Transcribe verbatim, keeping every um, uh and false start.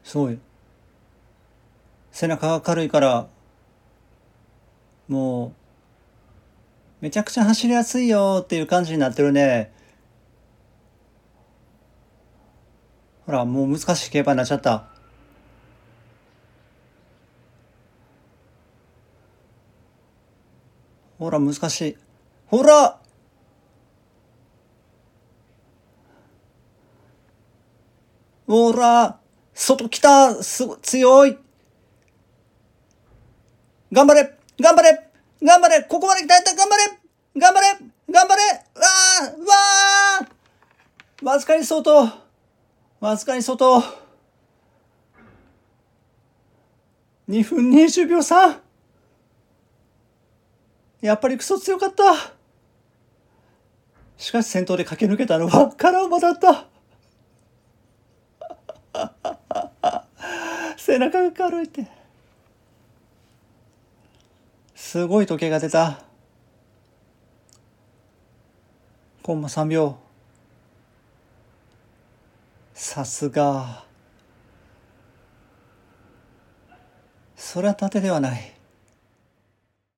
すごい。背中が軽いから、もう、めちゃくちゃ走りやすいよっていう感じになってるね。ほら、もう難しい競馬になっちゃった。ほら、難しい。ほらほら外来たすご強い頑張れ頑張れ頑張れここまで来たやった頑張れ頑張れ頑張れわーわーわずかに外わずかに外にふんにじゅうびょう差やっぱりクソ強かった。しかし先頭で駆け抜けたのはカラウマだった。背中が軽いってすごい時計が出た。コンマさんびょう。さすがそれは盾ではない。